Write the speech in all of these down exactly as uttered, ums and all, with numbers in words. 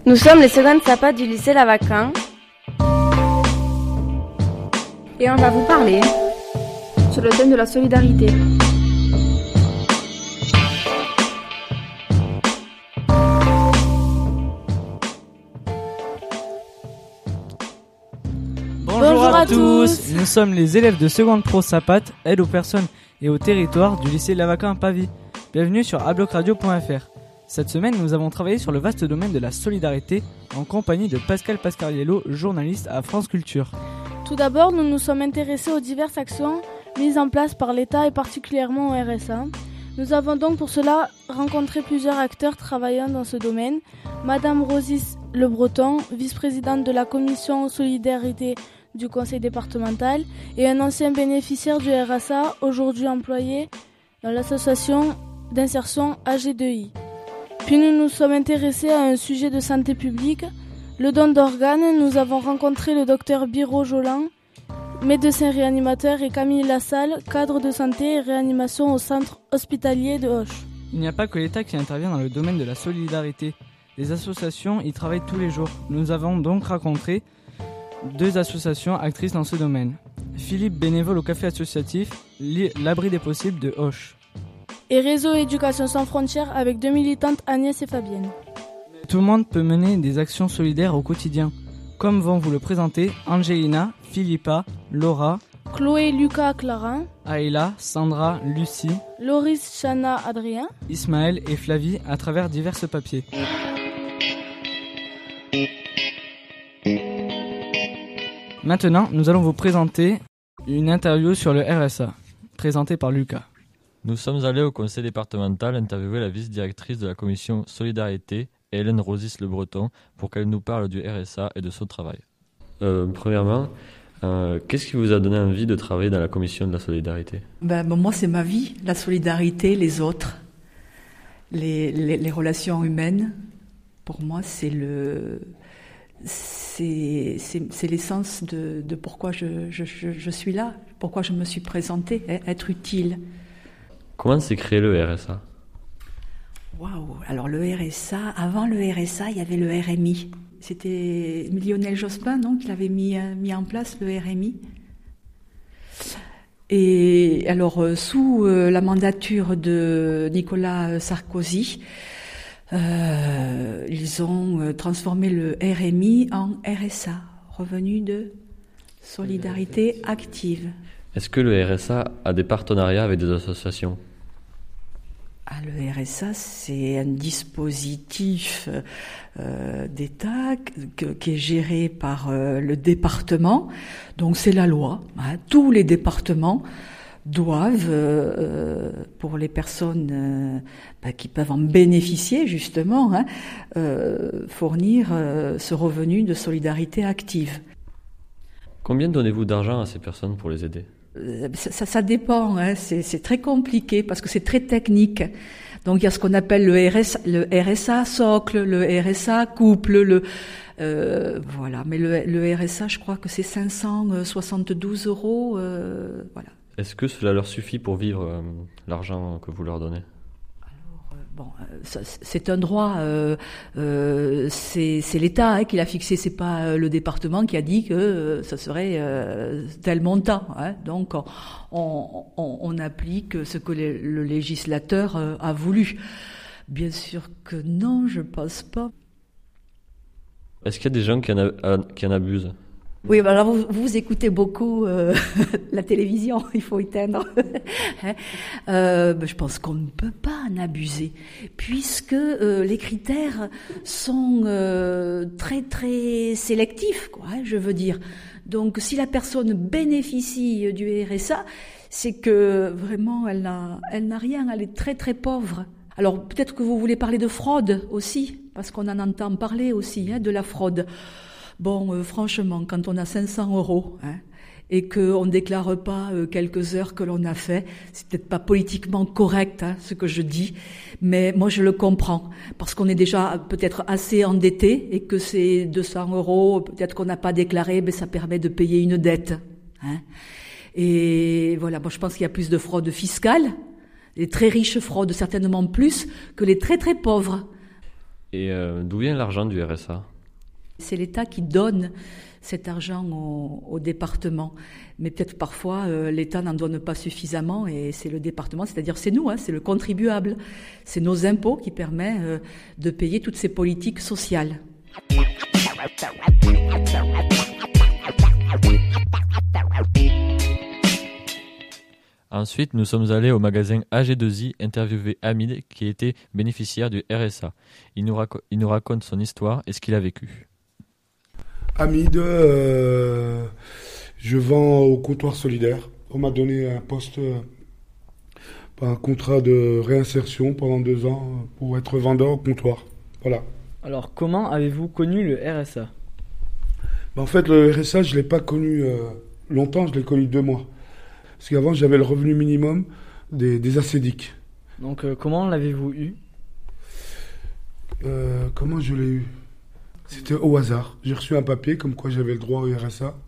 Nous sommes les secondes sapas du lycée Lavaquin. Et on va vous parler sur le thème de la solidarité. Bonjour, Bonjour à, à tous. tous Nous sommes les élèves de seconde pro Sapat, aide aux personnes et au territoire du lycée Lavaquin à Pavie. Bienvenue sur abloc radio point f r. Cette semaine, nous avons travaillé sur le vaste domaine de la solidarité en compagnie de Pascal Pascariello, journaliste à France Culture. Tout d'abord, nous nous sommes intéressés aux diverses actions mises en place par l'État et particulièrement au R S A. Nous avons donc pour cela rencontré plusieurs acteurs travaillant dans ce domaine. Madame Rosis Le Breton, vice-présidente de la commission solidarité du conseil départemental et un ancien bénéficiaire du R S A, aujourd'hui employé dans l'association d'insertion A G deux I. Puis nous nous sommes intéressés à un sujet de santé publique, le don d'organes. Nous avons rencontré le docteur Biro Jolan, médecin réanimateur, et Camille Lassalle, cadre de santé et réanimation au centre hospitalier de Auch. Il n'y a pas que l'État qui intervient dans le domaine de la solidarité. Les associations y travaillent tous les jours. Nous avons donc rencontré deux associations actrices dans ce domaine. Philippe, bénévole au café associatif L'Abri des Possibles de Auch. Et Réseau Éducation Sans Frontières avec deux militantes, Agnès et Fabienne. Tout le monde peut mener des actions solidaires au quotidien, comme vont vous le présenter Angelina, Philippa, Laura, Chloé, Lucas, Clara, Aïla, Sandra, Lucie, Loris, Chana, Adrien, Ismaël et Flavie à travers divers papiers. Maintenant, nous allons vous présenter une interview sur le R S A, présentée par Lucas. Nous sommes allés au conseil départemental interviewer la vice-directrice de la commission Solidarité, Hélène Rosis Le Breton, pour qu'elle nous parle du R S A et de son travail. Euh, premièrement, euh, qu'est-ce qui vous a donné envie de travailler dans la commission de la solidarité ? ben, ben, Moi, c'est ma vie, la solidarité, les autres, les, les, les relations humaines. Pour moi, c'est, le, c'est, c'est, c'est l'essence de, de pourquoi je, je, je, je suis là, pourquoi je me suis présentée, être utile. Comment s'est créé le R S A ? Waouh ! Alors le R S A, avant le R S A, il y avait le R M I. C'était Lionel Jospin, non, qui l'avait mis, mis en place, le R M I. Et alors, euh, sous euh, la mandature de Nicolas Sarkozy, euh, ils ont euh, transformé le R M I en R S A, revenu de solidarité active. Est-ce que le R S A a des partenariats avec des associations ? Ah, le R S A, c'est un dispositif euh, d'État que, qui est géré par euh, le département. Donc c'est la loi. Hein. Tous les départements doivent, euh, pour les personnes euh, bah, qui peuvent en bénéficier justement, hein, euh, fournir euh, ce revenu de solidarité active. Combien donnez-vous d'argent à ces personnes pour les aider ? Ça, ça, ça dépend, hein. c'est, c'est très compliqué parce que c'est très technique. Donc il y a ce qu'on appelle le R S A, le R S A socle, le R S A couple, le euh, voilà. Mais le, le R S A, je crois que c'est cinq cent soixante-douze euros. Euh, voilà. Est-ce que cela leur suffit pour vivre euh, l'argent que vous leur donnez ? Bon, c'est un droit, euh, euh, c'est, c'est l'État hein, qui l'a fixé, c'est pas le département qui a dit que euh, ça serait euh, tel montant. Hein. Donc, on, on, on applique ce que le, le législateur euh, a voulu. Bien sûr que non, je pense pas. Est-ce qu'il y a des gens qui en, a, qui en abusent ? Oui, alors vous, vous écoutez beaucoup euh, la télévision, il faut éteindre. hein euh, ben, je pense qu'on ne peut pas en abuser, puisque euh, les critères sont euh, très très sélectifs, quoi, hein, je veux dire. Donc, si la personne bénéficie du R S A, c'est que vraiment elle n'a, elle n'a rien, elle est très très pauvre. Alors peut-être que vous voulez parler de fraude aussi, parce qu'on en entend parler aussi, hein, de la fraude. Bon, euh, franchement, quand on a cinq cents euros hein, et qu'on ne déclare pas euh, quelques heures que l'on a fait, c'est peut-être pas politiquement correct hein, ce que je dis, mais moi je le comprends, parce qu'on est déjà peut-être assez endetté et que ces deux cents euros, peut-être qu'on n'a pas déclaré, mais ça permet de payer une dette. Hein. Et voilà, moi je pense qu'il y a plus de fraude fiscale, les très riches fraudent certainement plus que les très très pauvres. Et euh, d'où vient l'argent du R S A ? C'est l'État qui donne cet argent au, au département. Mais peut-être parfois, euh, l'État n'en donne pas suffisamment et c'est le département, c'est-à-dire c'est nous, hein, c'est le contribuable. C'est nos impôts qui permettent euh, de payer toutes ces politiques sociales. Ensuite, nous sommes allés au magasin A G deux I interviewer Hamid qui était bénéficiaire du R S A. Il nous, raco- il nous raconte son histoire et ce qu'il a vécu. Hamid, euh, je vends au comptoir solidaire. On m'a donné un poste, euh, un contrat de réinsertion pendant deux ans pour être vendeur au comptoir. Voilà. Alors, comment avez-vous connu le R S A ? Ben, en fait, le R S A, je ne l'ai pas connu euh, longtemps, je l'ai connu deux mois. Parce qu'avant, j'avais le revenu minimum des, des assédiques. Donc, euh, comment l'avez-vous eu ? euh, Comment je l'ai eu ? C'était au hasard. J'ai reçu un papier comme quoi j'avais le droit au R S A.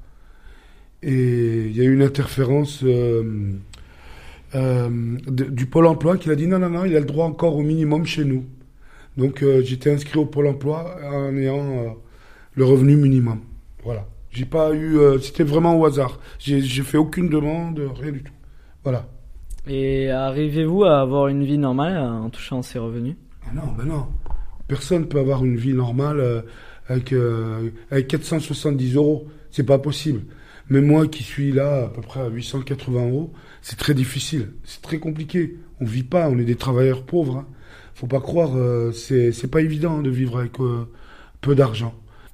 Et il y a eu une interférence euh, euh, de, du Pôle emploi qui a dit non, non, non, il a le droit encore au minimum chez nous. Donc euh, j'étais inscrit au Pôle emploi en ayant euh, le revenu minimum. Voilà. J'ai pas eu. Euh, c'était vraiment au hasard. J'ai, j'ai fait aucune demande, rien du tout. Voilà. Et arrivez-vous à avoir une vie normale en touchant ces revenus ? Ah non, ben non. Personne ne peut avoir une vie normale euh, avec, euh, avec quatre cent soixante-dix euros. C'est pas possible. Mais moi qui suis là à peu près à huit cent quatre-vingts euros, c'est très difficile. C'est très compliqué. On vit pas, on est des travailleurs pauvres. Hein. Faut pas croire, euh, c'est, c'est pas évident de vivre avec euh, peu d'argent.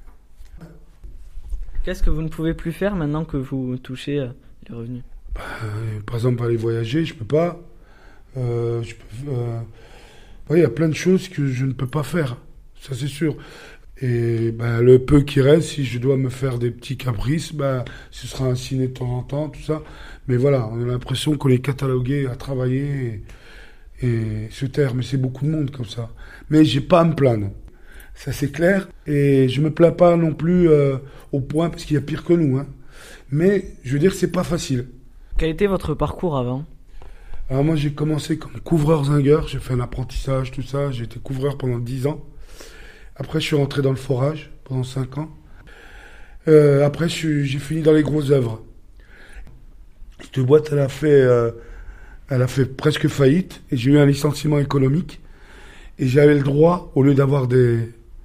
Qu'est-ce que vous ne pouvez plus faire maintenant que vous touchez euh, les revenus ? Bah, euh, Par exemple, aller voyager, je peux pas. Euh, je peux, euh, il y a plein de choses que je ne peux pas faire, ça c'est sûr. Et ben, le peu qui reste, si je dois me faire des petits caprices, ben, ce sera un ciné de temps en temps, tout ça. Mais voilà, on a l'impression qu'on est catalogué à travailler et, et se taire. Mais c'est beaucoup de monde comme ça. Mais j'ai pas à me plaindre, ça c'est clair. Et je me plains pas non plus euh, au point, parce qu'il y a pire que nous. Hein. Mais je veux dire, c'est pas facile. Quel était votre parcours avant ? Alors moi j'ai commencé comme couvreur-zingueur, j'ai fait un apprentissage, tout ça, j'ai été couvreur pendant dix ans. Après je suis rentré dans le forage pendant cinq ans. Euh, après je suis, j'ai fini dans les grosses œuvres. Cette boîte elle a fait, euh, elle a fait presque faillite et j'ai eu un licenciement économique. Et j'avais le droit, au lieu d'avoir des,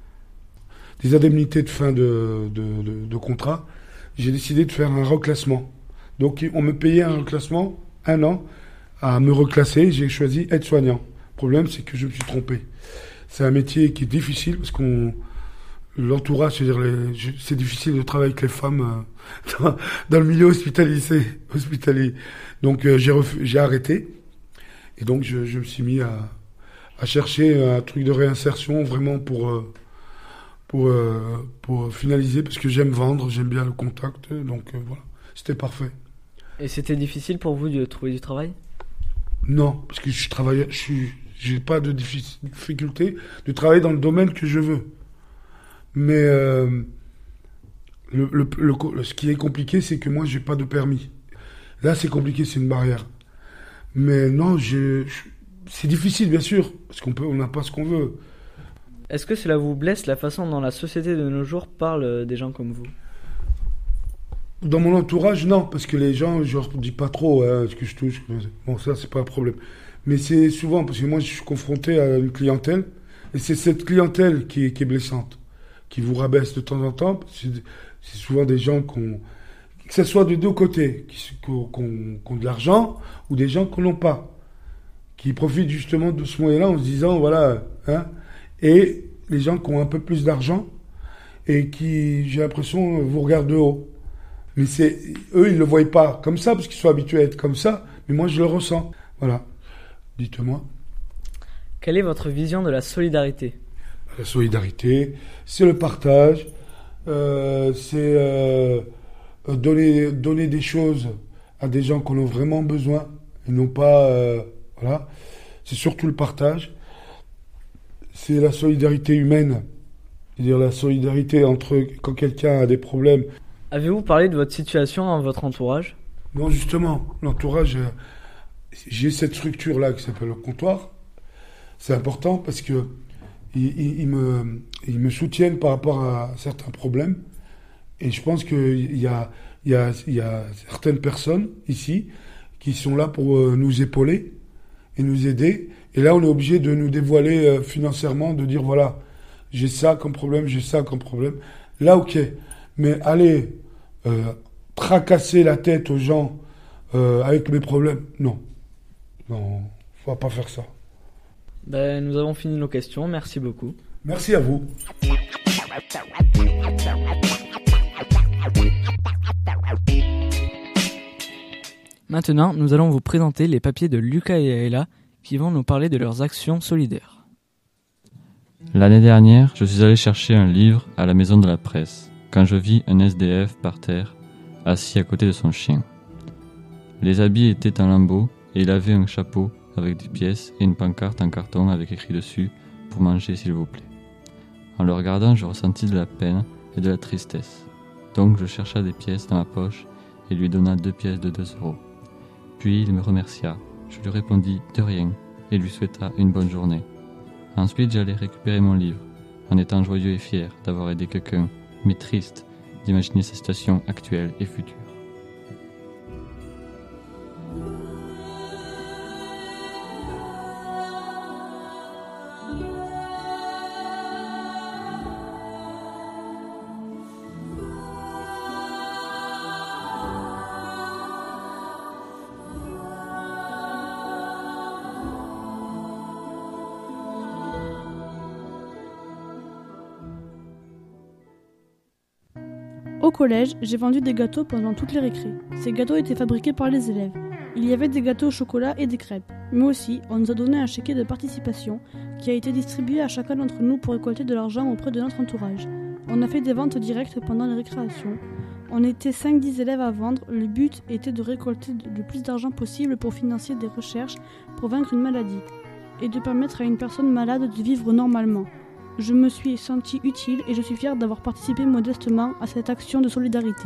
des indemnités de fin de, de, de, de contrat, j'ai décidé de faire un reclassement. Donc on me payait un reclassement, un an, à me reclasser, j'ai choisi aide-soignant. Le problème, c'est que je me suis trompé. C'est un métier qui est difficile parce qu'on l'entourage, c'est-à-dire les, je, c'est difficile de travailler avec les femmes euh, dans, dans le milieu hospitalier. hospitalier. Donc euh, j'ai, refu, j'ai arrêté et donc je, je me suis mis à, à chercher un truc de réinsertion vraiment pour euh, pour euh, pour finaliser parce que j'aime vendre, j'aime bien le contact, donc euh, voilà, c'était parfait. Et c'était difficile pour vous de trouver du travail ? Non, parce que je travaille, je suis, j'ai pas de difficulté de travailler dans le domaine que je veux. Mais euh, le, le, le, ce qui est compliqué, c'est que moi, j'ai pas de permis. Là, c'est compliqué, c'est une barrière. Mais non, je, je, c'est difficile, bien sûr, parce qu'on peut, on n'a pas ce qu'on veut. Est-ce que cela vous blesse la façon dont la société de nos jours parle des gens comme vous ? Dans mon entourage, non, parce que les gens, je leur dis pas trop hein, ce que je touche. Bon, ça, c'est pas un problème. Mais c'est souvent, parce que moi, je suis confronté à une clientèle, et c'est cette clientèle qui est, qui est blessante, qui vous rabaisse de temps en temps. C'est, c'est souvent des gens qu'on, que ce soit de deux côtés, qui, qu'on, qu'on, qu'on de l'argent, ou des gens qu'on n'ont pas, qui profitent justement de ce moyen-là en se disant, voilà, hein, et les gens qui ont un peu plus d'argent, et qui, j'ai l'impression, vous regardent de haut. Mais c'est, eux, ils ne le voient pas comme ça, parce qu'ils sont habitués à être comme ça. Mais moi, je le ressens. Voilà. Dites-moi. Quelle est votre vision de la solidarité ? La solidarité, c'est le partage. Euh, c'est euh, donner, donner des choses à des gens qui en ont vraiment besoin. Et non pas... Euh, voilà. C'est surtout le partage. C'est la solidarité humaine. C'est-à-dire la solidarité entre... Quand quelqu'un a des problèmes... Avez-vous parlé de votre situation dans votre entourage ? Non, justement, l'entourage, euh, j'ai cette structure-là qui s'appelle le comptoir. C'est important parce que ils, ils, ils, me, ils me soutiennent par rapport à certains problèmes. Et je pense qu'il y a, il y a, il y a certaines personnes ici qui sont là pour nous épauler et nous aider. Et là, on est obligé de nous dévoiler financièrement, de dire, voilà, j'ai ça comme problème, j'ai ça comme problème. Là, ok. Mais aller euh, tracasser la tête aux gens euh, avec mes problèmes, non. Non, faut pas faire ça. Ben, nous avons fini nos questions, merci beaucoup. Merci à vous. Maintenant, nous allons vous présenter les papiers de Lucas et Ella qui vont nous parler de leurs actions solidaires. L'année dernière, je suis allé chercher un livre à la maison de la presse quand je vis un S D F par terre, assis à côté de son chien. Les habits étaient en lambeaux et il avait un chapeau avec des pièces et une pancarte en carton avec écrit dessus « Pour manger s'il vous plaît ». En le regardant, je ressentis de la peine et de la tristesse. Donc je chercha des pièces dans ma poche et lui donna deux pièces de deux euros. Puis il me remercia. Je lui répondis de rien et lui souhaita une bonne journée. Ensuite, j'allais récupérer mon livre, en étant joyeux et fier d'avoir aidé quelqu'un, mais triste d'imaginer sa situation actuelle et future. Au collège, j'ai vendu des gâteaux pendant toutes les récré. Ces gâteaux étaient fabriqués par les élèves. Il y avait des gâteaux au chocolat et des crêpes. Mais aussi, on nous a donné un chéquier de participation qui a été distribué à chacun d'entre nous pour récolter de l'argent auprès de notre entourage. On a fait des ventes directes pendant les récréations. On était cinq dix élèves à vendre. Le but était de récolter le plus d'argent possible pour financer des recherches pour vaincre une maladie et de permettre à une personne malade de vivre normalement. Je me suis sentie utile et je suis fière d'avoir participé modestement à cette action de solidarité.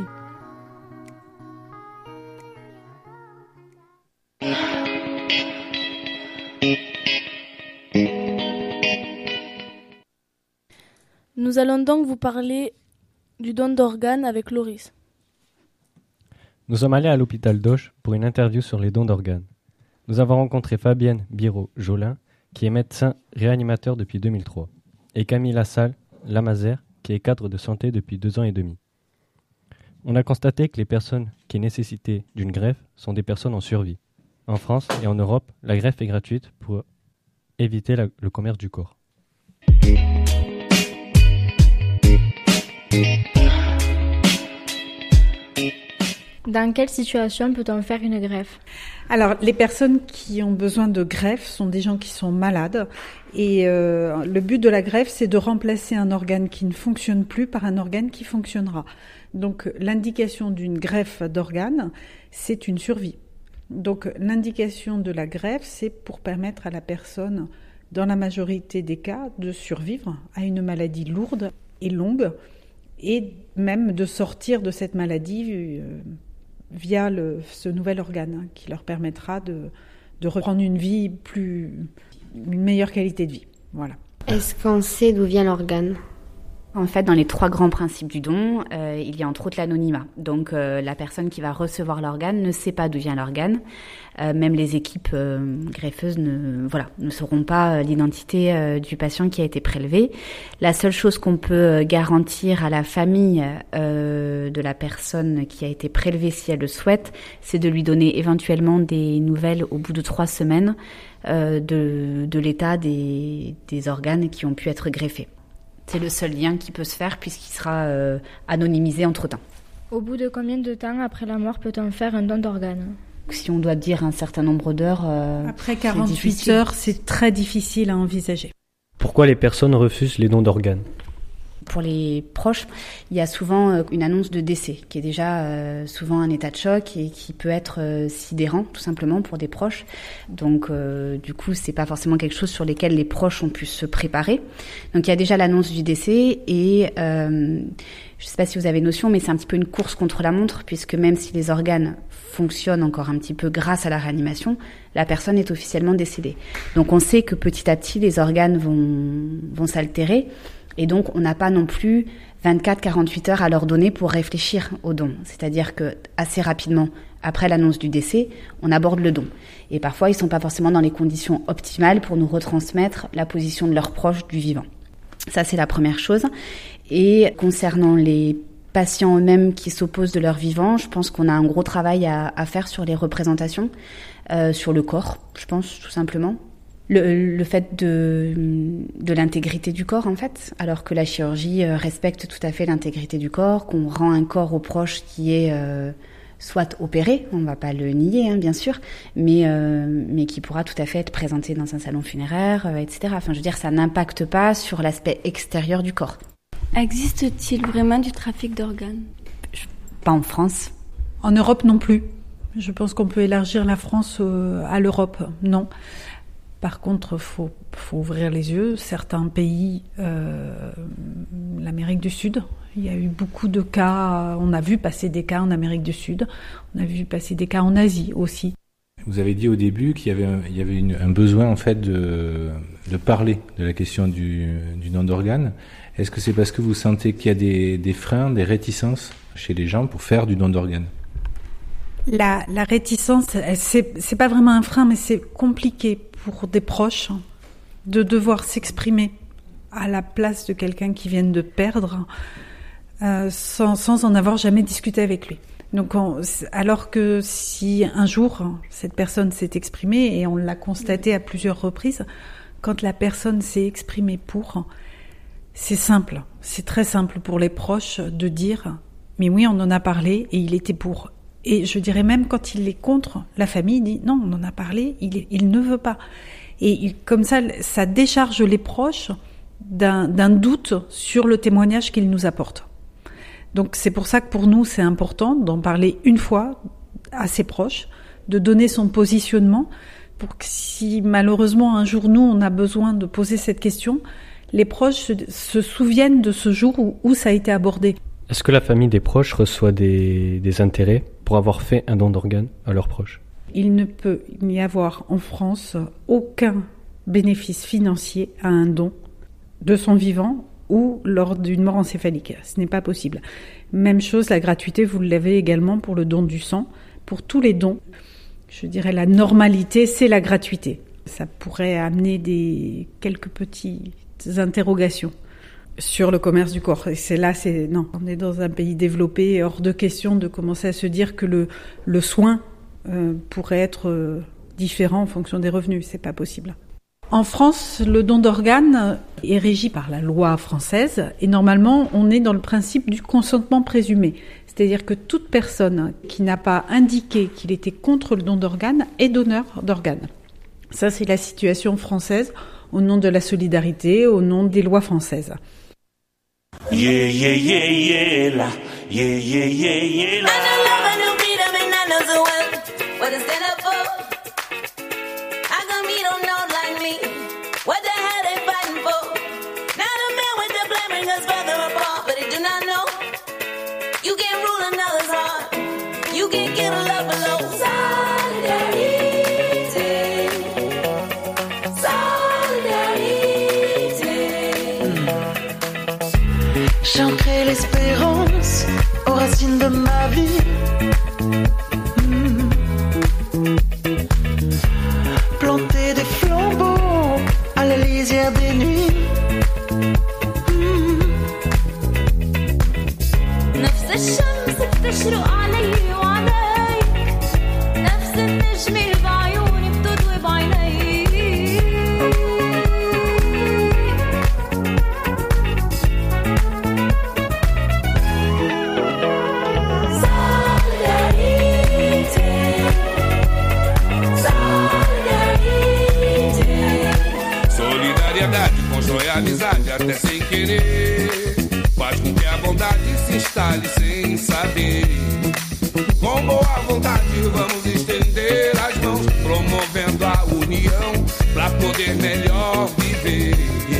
Nous allons donc vous parler du don d'organes avec Loris. Nous sommes allés à l'hôpital d'Auch pour une interview sur les dons d'organes. Nous avons rencontré Fabienne Biro-Jolin, qui est médecin réanimateur depuis deux mille trois, et Camille Lassalle Lamazer, qui est cadre de santé depuis deux ans et demi. On a constaté que les personnes qui nécessitaient d'une greffe sont des personnes en survie. En France et en Europe, la greffe est gratuite pour éviter la, le commerce du corps. Dans quelle situation peut-on faire une greffe ? Alors, les personnes qui ont besoin de greffe sont des gens qui sont malades. Et euh, le but de la greffe, c'est de remplacer un organe qui ne fonctionne plus par un organe qui fonctionnera. Donc, l'indication d'une greffe d'organe, c'est une survie. Donc, l'indication de la greffe, c'est pour permettre à la personne, dans la majorité des cas, de survivre à une maladie lourde et longue, et même de sortir de cette maladie euh, via le, ce nouvel organe hein, qui leur permettra de, de reprendre une vie plus, une meilleure qualité de vie. Voilà. Est-ce qu'on sait d'où vient l'organe ? En fait, dans les trois grands principes du don, euh, il y a entre autres l'anonymat. Donc, euh, la personne qui va recevoir l'organe ne sait pas d'où vient l'organe. Euh, même les équipes euh, greffeuses ne, voilà, ne sauront pas euh, l'identité euh, du patient qui a été prélevé. La seule chose qu'on peut garantir à la famille euh, de la personne qui a été prélevée, si elle le souhaite, c'est de lui donner éventuellement des nouvelles au bout de trois semaines euh, de, de l'état des, des organes qui ont pu être greffés. C'est le seul lien qui peut se faire puisqu'il sera euh, anonymisé entre-temps. Au bout de combien de temps après la mort peut-on faire un don d'organes ? Si on doit dire un certain nombre d'heures... Euh, après quarante-huit heures, c'est très difficile à envisager. Pourquoi les personnes refusent les dons d'organes ? Pour les proches, il y a souvent une annonce de décès qui est déjà euh, souvent un état de choc et qui peut être euh, sidérant tout simplement pour des proches. Donc euh, du coup, c'est pas forcément quelque chose sur lequel les proches ont pu se préparer. Donc il y a déjà l'annonce du décès et euh, je sais pas si vous avez notion, mais c'est un petit peu une course contre la montre puisque même si les organes fonctionnent encore un petit peu grâce à la réanimation, la personne est officiellement décédée. Donc on sait que petit à petit les organes vont vont s'altérer. Et donc, on n'a pas non plus vingt-quatre à quarante-huit heures à leur donner pour réfléchir au don. C'est-à-dire que assez rapidement, après l'annonce du décès, on aborde le don. Et parfois, ils ne sont pas forcément dans les conditions optimales pour nous retransmettre la position de leurs proches du vivant. Ça, c'est la première chose. Et concernant les patients eux-mêmes qui s'opposent de leur vivant, je pense qu'on a un gros travail à, à faire sur les représentations, euh, sur le corps, je pense, tout simplement. Le, le fait de, de l'intégrité du corps, en fait, alors que la chirurgie respecte tout à fait l'intégrité du corps, qu'on rend un corps aux proches qui est euh, soit opéré, on ne va pas le nier, hein, bien sûr, mais, euh, mais qui pourra tout à fait être présenté dans un salon funéraire, euh, et cetera. Enfin, je veux dire, ça n'impacte pas sur l'aspect extérieur du corps. Existe-t-il vraiment du trafic d'organes ? Pas en France. En Europe non plus. Je pense qu'on peut élargir la France euh, à l'Europe, non. Par contre, il faut, faut ouvrir les yeux. Certains pays, euh, l'Amérique du Sud, il y a eu beaucoup de cas, on a vu passer des cas en Amérique du Sud, on a vu passer des cas en Asie aussi. Vous avez dit au début qu'il y avait un, il y avait une, un besoin en fait de, de parler de la question du, du don d'organes. Est-ce que c'est parce que vous sentez qu'il y a des, des freins, des réticences chez les gens pour faire du don d'organes ? La, la réticence, c'est, c'est pas vraiment un frein, mais c'est compliqué pour des proches de devoir s'exprimer à la place de quelqu'un qui vient de perdre euh, sans, sans en avoir jamais discuté avec lui. Donc, on, alors que si un jour cette personne s'est exprimée, et on l'a constaté à plusieurs reprises, quand la personne s'est exprimée pour, c'est simple, c'est très simple pour les proches de dire « mais oui, on en a parlé et il était pour ». Et je dirais même quand il est contre, la famille dit non, on en a parlé, il, il ne veut pas. Et il, comme ça, ça décharge les proches d'un, d'un doute sur le témoignage qu'il nous apporte. Donc c'est pour ça que pour nous, c'est important d'en parler une fois à ses proches, de donner son positionnement, pour que si malheureusement un jour nous, on a besoin de poser cette question, les proches se, se souviennent de ce jour où, où ça a été abordé. Est-ce que la famille des proches reçoit des, des intérêts pour avoir fait un don d'organes à leurs proches ? Il ne peut y avoir en France aucun bénéfice financier à un don de son vivant ou lors d'une mort encéphalique. Ce n'est pas possible. Même chose, la gratuité, vous l'avez également pour le don du sang. Pour tous les dons, je dirais la normalité, c'est la gratuité. Ça pourrait amener des, quelques petites interrogations sur le commerce du corps. Et c'est là, c'est non, on est dans un pays développé, hors de question de commencer à se dire que le, le soin euh, pourrait être euh, différent en fonction des revenus. C'est pas possible. En France, le don d'organes est régi par la loi française et normalement, on est dans le principe du consentement présumé. C'est-à-dire que toute personne qui n'a pas indiqué qu'il était contre le don d'organes est donneur d'organes. Ça, c'est la situation française au nom de la solidarité, au nom des lois françaises. Yeah, yeah, yeah, yeah, la. Yeah, yeah, yeah, yeah, la. I know love and new freedom and I know so well what to stand up for. How come you don't know like me? What the hell they fighting for? Now the man with the blame bring us further apart, but they do not know. You can't rule another's heart. You can't give a love below. Solidarity. J'ancrais l'espérance aux racines de ma vie. Mmh. Planter des flambeaux à la lisière des nuits. نفس الشمس بتشرق علي وعليك نفس النجمة بعيوني بتضوي بعينيك Solidariedade com joia, amizade até sem querer. faz com que a vontade se instale sem saber. Com boa vontade vamos estender as mãos, promovendo a união pra poder melhor viver.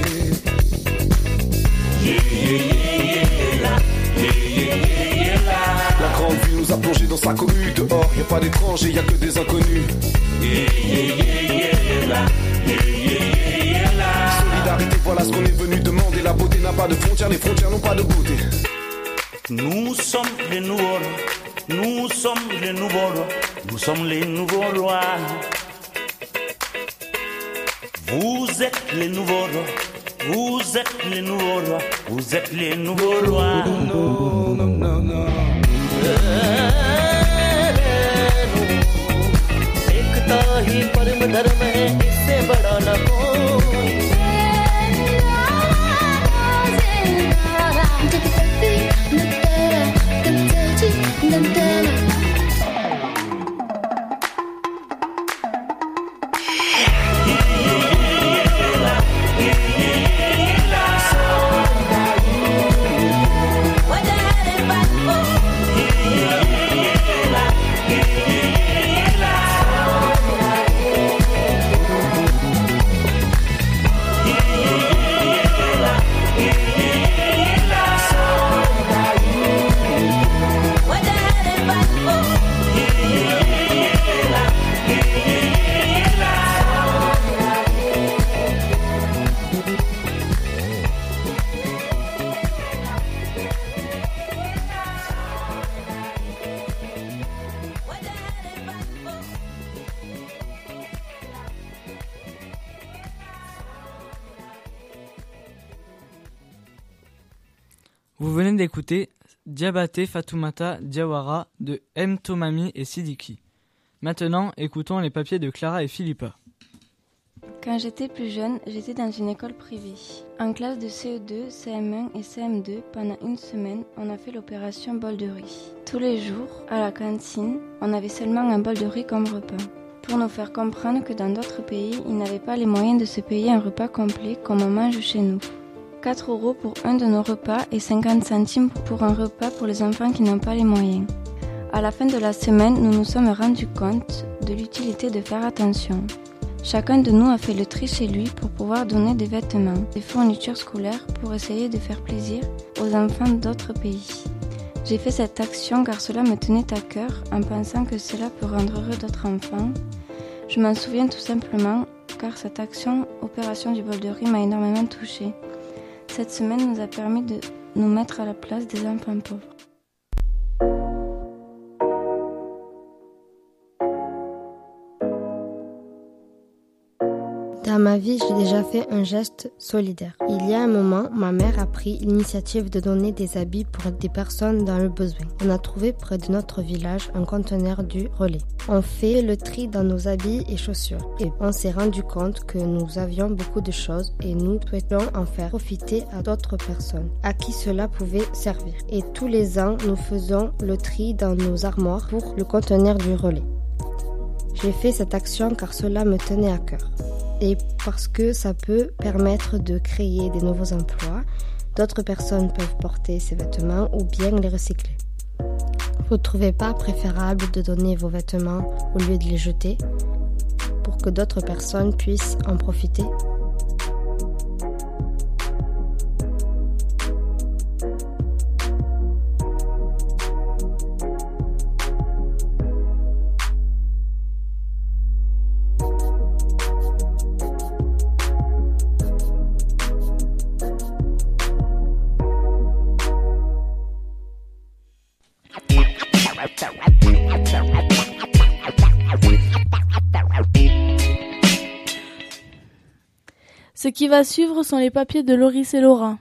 Yeah, yeah, yeah, yeah, là. Yeah, yeah, yeah, yeah, là. La grande ville nous a plongé dans sa cohue. Dehors, y a pas d'étrangers, y a que des inconnus. Yeah, yeah, yeah, yeah, là. Yeah, yeah, yeah, yeah, là. Solidarité, voilà ce qu'on est venu demander. La beauté n'a pas de frontières, les frontières n'ont pas de beauté. Nous sommes les nouveaux rois, nous sommes les nouveaux rois, nous sommes les nouveaux rois. Vous êtes les nouveaux rois, vous êtes les nouveaux rois, vous êtes les nouveaux rois. No, no, no, no. एकता ही परम धर्म है, इससे बड़ा न कोई. Vous venez d'écouter Diabaté Fatoumata Diawara de M. Tomami et Sidiki. Maintenant, écoutons les papiers de Clara et Philippa. Quand j'étais plus jeune, j'étais dans une école privée. En classe de C E deux, C M un et C M deux, pendant une semaine, on a fait l'opération bol de riz. Tous les jours, à la cantine, on avait seulement un bol de riz comme repas. Pour nous faire comprendre que dans d'autres pays, ils n'avaient pas les moyens de se payer un repas complet comme on mange chez nous. quatre euros pour un de nos repas et cinquante centimes pour un repas pour les enfants qui n'ont pas les moyens. À la fin de la semaine, nous nous sommes rendus compte de l'utilité de faire attention. Chacun de nous a fait le tri chez lui pour pouvoir donner des vêtements, des fournitures scolaires pour essayer de faire plaisir aux enfants d'autres pays. J'ai fait cette action car cela me tenait à cœur en pensant que cela peut rendre heureux d'autres enfants. Je m'en souviens tout simplement car cette action, opération du bol de riz, m'a énormément touchée. Cette semaine nous a permis de nous mettre à la place des enfants pauvres. Dans ma vie, j'ai déjà fait un geste solidaire. Il y a un moment, ma mère a pris l'initiative de donner des habits pour des personnes dans le besoin. On a trouvé près de notre village un conteneur du relais. On fait le tri dans nos habits et chaussures. Et on s'est rendu compte que nous avions beaucoup de choses et nous souhaitions en faire profiter à d'autres personnes à qui cela pouvait servir. Et tous les ans, nous faisons le tri dans nos armoires pour le conteneur du relais. J'ai fait cette action car cela me tenait à cœur. Et parce que ça peut permettre de créer des nouveaux emplois, d'autres personnes peuvent porter ces vêtements ou bien les recycler. Vous ne trouvez pas préférable de donner vos vêtements au lieu de les jeter pour que d'autres personnes puissent en profiter ? Ce qui va suivre sont les papiers de Loris et Laura.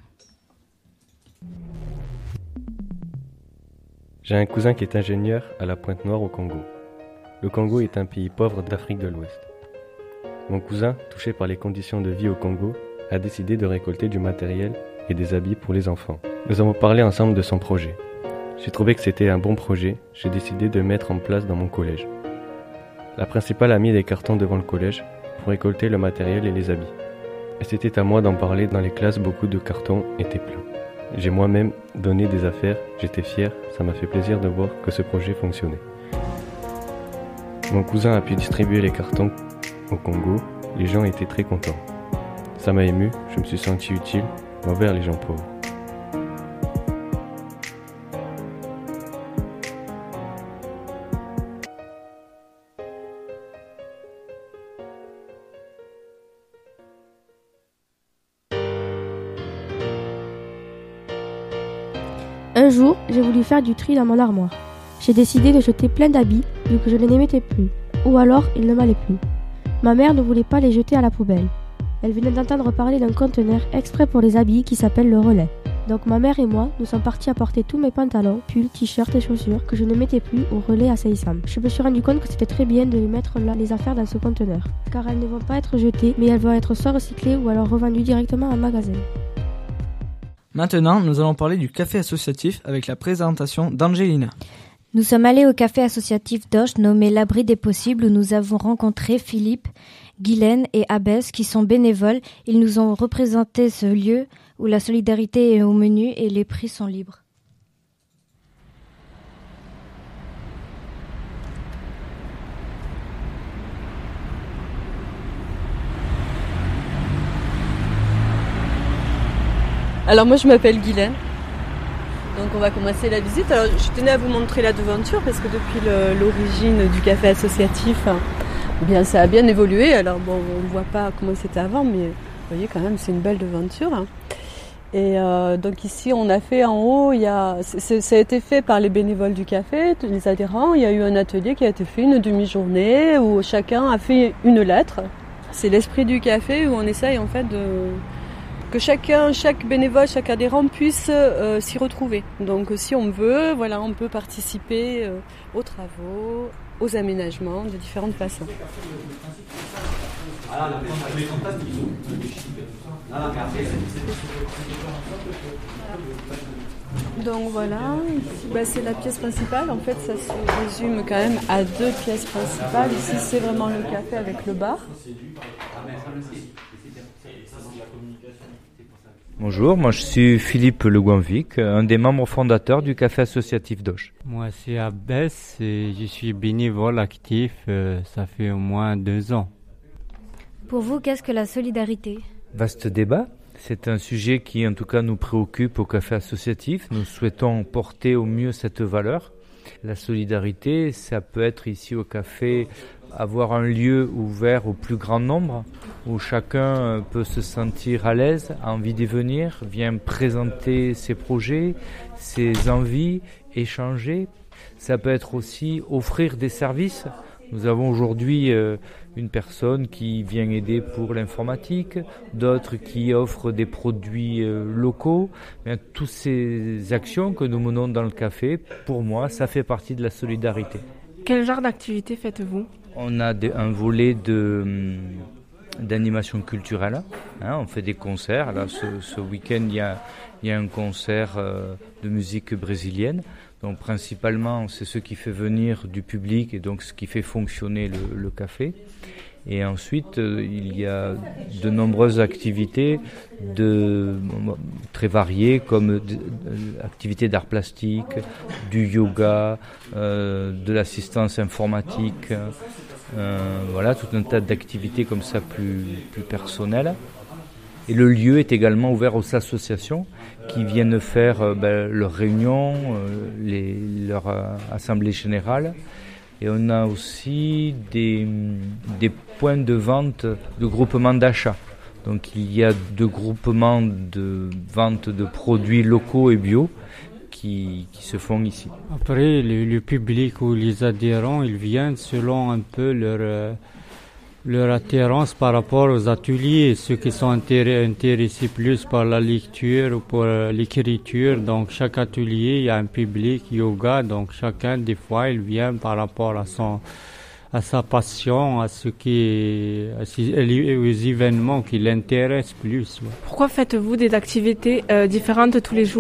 J'ai un cousin qui est ingénieur à la Pointe-Noire au Congo. Le Congo est un pays pauvre d'Afrique de l'Ouest. Mon cousin, touché par les conditions de vie au Congo, a décidé de récolter du matériel et des habits pour les enfants. Nous avons parlé ensemble de son projet. J'ai trouvé que c'était un bon projet, j'ai décidé de le mettre en place dans mon collège. La principale a mis des cartons devant le collège pour récolter le matériel et les habits. Et c'était à moi d'en parler dans les classes, beaucoup de cartons étaient pleins. J'ai moi-même donné des affaires, j'étais fier, ça m'a fait plaisir de voir que ce projet fonctionnait. Mon cousin a pu distribuer les cartons au Congo, les gens étaient très contents. Ça m'a ému, je me suis senti utile envers les gens pauvres. Un jour, j'ai voulu faire du tri dans mon armoire. J'ai décidé de jeter plein d'habits vu que je ne les mettais plus, ou alors ils ne m'allaient plus. Ma mère ne voulait pas les jeter à la poubelle. Elle venait d'entendre parler d'un conteneur exprès pour les habits qui s'appelle le relais. Donc ma mère et moi, nous sommes partis apporter tous mes pantalons, pulls, t-shirts et chaussures que je ne mettais plus au relais à Seisam. Je me suis rendu compte que c'était très bien de mettre là les affaires dans ce conteneur, car elles ne vont pas être jetées, mais elles vont être soit recyclées ou alors revendues directement en magasin. Maintenant, nous allons parler du café associatif avec la présentation d'Angelina. Nous sommes allés au café associatif d'Auch nommé l'Abri des Possibles où nous avons rencontré Philippe, Guylaine et Abbès qui sont bénévoles. Ils nous ont représenté ce lieu où la solidarité est au menu et les prix sont libres. Alors moi je m'appelle Guylaine, donc on va commencer la visite. Alors je tenais à vous montrer la devanture parce que depuis le, l'origine du café associatif, eh bien ça a bien évolué. Alors bon, on ne voit pas comment c'était avant, mais vous voyez quand même c'est une belle devanture. Et euh, donc ici on a fait en haut, il y a, c'est, ça a été fait par les bénévoles du café, les adhérents. Il y a eu un atelier qui a été fait, une demi-journée où chacun a fait une lettre. C'est l'esprit du café où on essaye en fait de... que chacun, chaque bénévole, chaque adhérent puisse euh, s'y retrouver. Donc si on veut, voilà, on peut participer euh, aux travaux, aux aménagements de différentes façons. Donc voilà, ici bah, c'est la pièce principale. En fait, ça se résume quand même à deux pièces principales. Ici, c'est vraiment le café avec le bar. Bonjour, moi je suis Philippe Le Guanvic, un des membres fondateurs du café associatif d'Auch. Moi c'est Abbès et je suis bénévole actif, euh, ça fait au moins deux ans. Pour vous, qu'est-ce que la solidarité ? Vaste débat, c'est un sujet qui en tout cas nous préoccupe au café associatif. Nous souhaitons porter au mieux cette valeur. La solidarité, ça peut être ici au café, avoir un lieu ouvert au plus grand nombre, où chacun peut se sentir à l'aise, a envie d'y venir, vient présenter ses projets, ses envies, échanger. Ça peut être aussi offrir des services. Nous avons aujourd'hui euh, une personne qui vient aider pour l'informatique, d'autres qui offrent des produits euh, locaux. Bien, toutes ces actions que nous menons dans le café, pour moi, ça fait partie de la solidarité. Quel genre d'activité faites-vous ? On a des, un volet de, d'animation culturelle. Hein, on fait des concerts. Là, ce, ce week-end, il y a, il y a un concert euh, de musique brésilienne. Donc principalement, c'est ce qui fait venir du public et donc ce qui fait fonctionner le, le café. Et ensuite, euh, il y a de nombreuses activités de, très variées, comme de, de, activités d'art plastique, du yoga, euh, de l'assistance informatique, euh, voilà, tout un tas d'activités comme ça plus, plus personnelles. Et le lieu est également ouvert aux associations qui viennent faire euh, ben, leurs réunions, euh, les, leurs euh, assemblées générales. Et on a aussi des, des points de vente, de groupements d'achat. Donc il y a deux groupements de vente de produits locaux et bio qui, qui se font ici. Après, le, le public ou les adhérents, ils viennent selon un peu leur... Euh leur attirance par rapport aux ateliers, ceux qui sont intéressés plus par la lecture ou pour l'écriture. Donc chaque atelier, il y a un public yoga, donc chacun des fois il vient par rapport à son à sa passion, à ce qui à ces, aux événements qui l'intéressent plus. Pourquoi faites-vous des activités euh, différentes tous les jours ?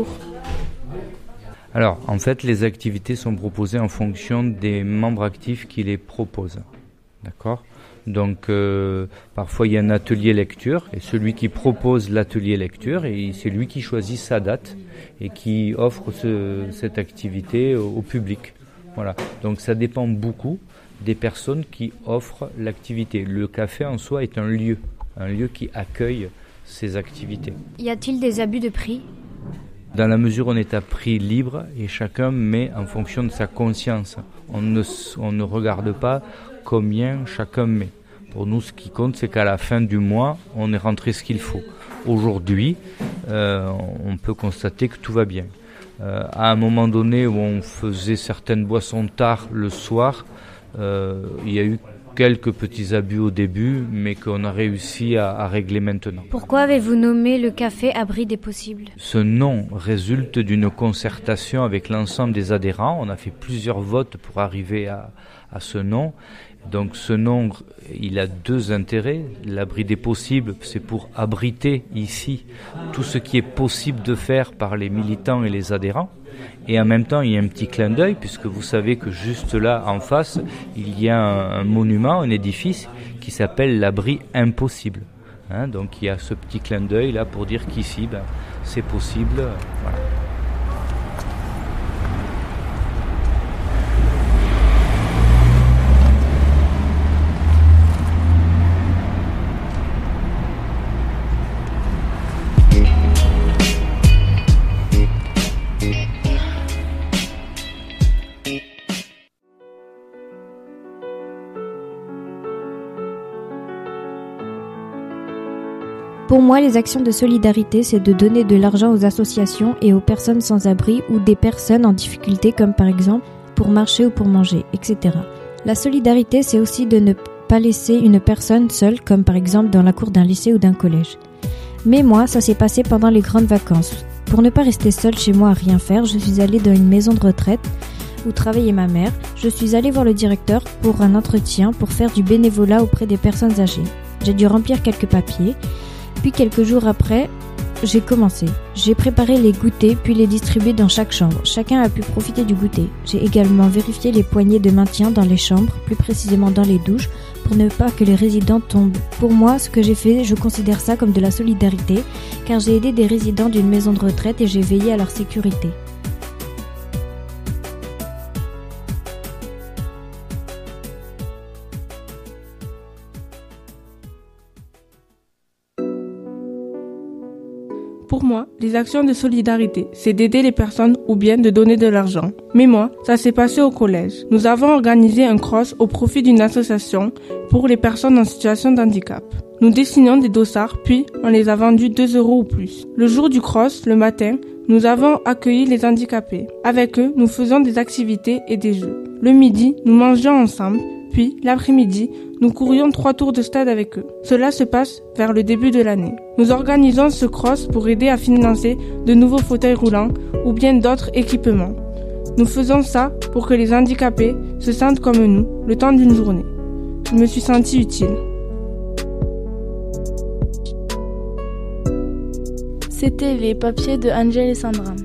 Alors en fait, les activités sont proposées en fonction des membres actifs qui les proposent. D'accord ? Donc euh, parfois il y a un atelier lecture et celui qui propose l'atelier lecture, et c'est lui qui choisit sa date et qui offre ce, cette activité au, au public. Voilà. Donc ça dépend beaucoup des personnes qui offrent l'activité. Le café en soi est un lieu, un lieu qui accueille ces activités. Y a-t-il des abus de prix ? Dans la mesure où on est à prix libre et chacun met en fonction de sa conscience. On ne, on ne regarde pas combien chacun met. Pour nous, ce qui compte, c'est qu'à la fin du mois, on est rentré ce qu'il faut. Aujourd'hui, euh, on peut constater que tout va bien. Euh, à un moment donné où on faisait certaines boissons tard le soir, euh, il y a eu quelques petits abus au début, mais qu'on a réussi à, à régler maintenant. Pourquoi avez-vous nommé le café Abri des possibles ? Ce nom résulte d'une concertation avec l'ensemble des adhérents. On a fait plusieurs votes pour arriver à, à ce nom. Donc ce nom, il a deux intérêts. L'abri des possibles, c'est pour abriter ici tout ce qui est possible de faire par les militants et les adhérents. Et en même temps, il y a un petit clin d'œil, puisque vous savez que juste là, en face, il y a un, un monument, un édifice qui s'appelle l'abri impossible. Hein, donc il y a ce petit clin d'œil là pour dire qu'ici, ben, c'est possible. Voilà. Pour moi, les actions de solidarité, c'est de donner de l'argent aux associations et aux personnes sans abri ou des personnes en difficulté, comme par exemple pour marcher ou pour manger, et cetera. La solidarité, c'est aussi de ne pas laisser une personne seule, comme par exemple dans la cour d'un lycée ou d'un collège. Mais moi, ça s'est passé pendant les grandes vacances. Pour ne pas rester seule chez moi à rien faire, je suis allée dans une maison de retraite où travaillait ma mère. Je suis allée voir le directeur pour un entretien pour faire du bénévolat auprès des personnes âgées. J'ai dû remplir quelques papiers. Puis quelques jours après, j'ai commencé. J'ai préparé les goûters puis les distribué dans chaque chambre. Chacun a pu profiter du goûter. J'ai également vérifié les poignées de maintien dans les chambres, plus précisément dans les douches, pour ne pas que les résidents tombent. Pour moi, ce que j'ai fait, je considère ça comme de la solidarité, car j'ai aidé des résidents d'une maison de retraite et j'ai veillé à leur sécurité. Pour moi, les actions de solidarité, c'est d'aider les personnes ou bien de donner de l'argent. Mais moi, ça s'est passé au collège. Nous avons organisé un cross au profit d'une association pour les personnes en situation de handicap. Nous dessinions des dossards, puis on les a vendus deux euros ou plus. Le jour du cross, le matin, nous avons accueilli les handicapés. Avec eux, nous faisions des activités et des jeux. Le midi, nous mangions ensemble. Puis, l'après-midi, nous courions trois tours de stade avec eux. Cela se passe vers le début de l'année. Nous organisons ce cross pour aider à financer de nouveaux fauteuils roulants ou bien d'autres équipements. Nous faisons ça pour que les handicapés se sentent comme nous le temps d'une journée. Je me suis sentie utile. C'était les papiers de Angel et Sandra.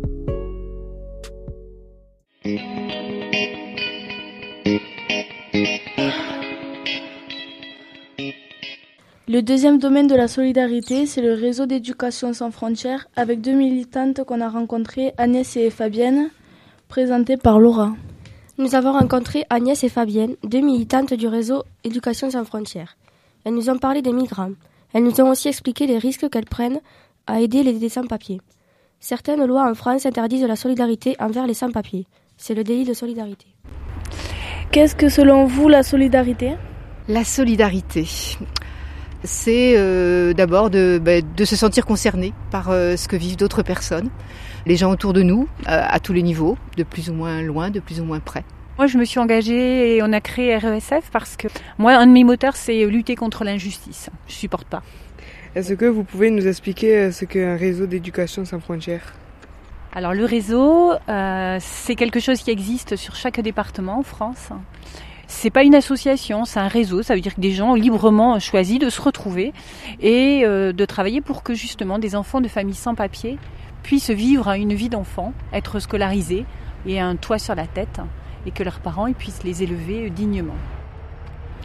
Le deuxième domaine de la solidarité, c'est le réseau d'éducation sans frontières avec deux militantes qu'on a rencontrées, Agnès et Fabienne, présentées par Laura. Nous avons rencontré Agnès et Fabienne, deux militantes du réseau Éducation sans frontières. Elles nous ont parlé des migrants. Elles nous ont aussi expliqué les risques qu'elles prennent à aider les sans-papiers. Certaines lois en France interdisent la solidarité envers les sans-papiers. C'est le délit de solidarité. Qu'est-ce que selon vous la solidarité ? La solidarité, c'est euh, d'abord de, bah, de se sentir concerné par euh, ce que vivent d'autres personnes, les gens autour de nous, euh, à tous les niveaux, de plus ou moins loin, de plus ou moins près. Moi, je me suis engagée et on a créé R E S F parce que moi, un de mes moteurs, c'est lutter contre l'injustice. Je supporte pas. Est-ce que vous pouvez nous expliquer ce qu'est un réseau d'éducation sans frontières ? Alors le réseau, euh, c'est quelque chose qui existe sur chaque département en France. C'est pas une association, c'est un réseau. Ça veut dire que des gens ont librement choisi de se retrouver et euh, de travailler pour que justement des enfants de familles sans papier puissent vivre une vie d'enfant, être scolarisés et un toit sur la tête et que leurs parents ils puissent les élever dignement.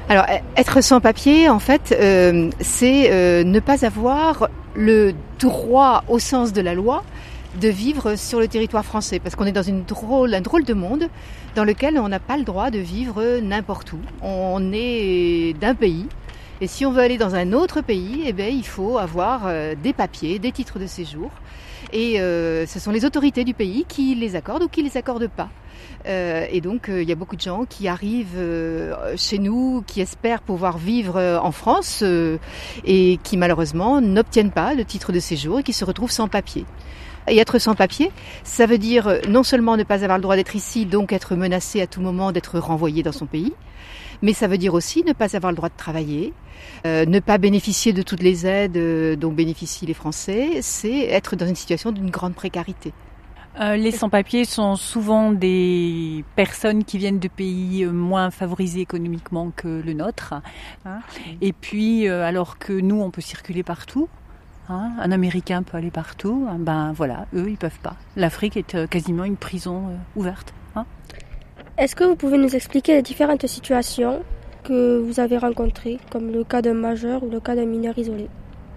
Alors, être sans papier, en fait, euh, c'est euh, ne pas avoir le droit, au sens de la loi, de vivre sur le territoire français. Parce qu'on est dans une drôle, un drôle de monde dans lequel on n'a pas le droit de vivre n'importe où. On est d'un pays. Et si on veut aller dans un autre pays, eh bien, il faut avoir euh, des papiers, des titres de séjour. Et euh, ce sont les autorités du pays qui les accordent ou qui les accordent pas. Euh, et donc, il euh, y a beaucoup de gens qui arrivent euh, chez nous, qui espèrent pouvoir vivre euh, en France euh, et qui malheureusement n'obtiennent pas le titre de séjour et qui se retrouvent sans papier. Et être sans papier, ça veut dire euh, non seulement ne pas avoir le droit d'être ici, donc être menacé à tout moment d'être renvoyé dans son pays, mais ça veut dire aussi ne pas avoir le droit de travailler, euh, ne pas bénéficier de toutes les aides euh, dont bénéficient les Français, c'est être dans une situation d'une grande précarité. Euh, les sans-papiers sont souvent des personnes qui viennent de pays moins favorisés économiquement que le nôtre. Hein. Et puis, euh, alors que nous, on peut circuler partout, hein, un Américain peut aller partout, hein, ben voilà, eux, ils peuvent pas. L'Afrique est euh, quasiment une prison euh, ouverte. Hein. Est-ce que vous pouvez nous expliquer les différentes situations que vous avez rencontrées, comme le cas d'un majeur ou le cas d'un mineur isolé?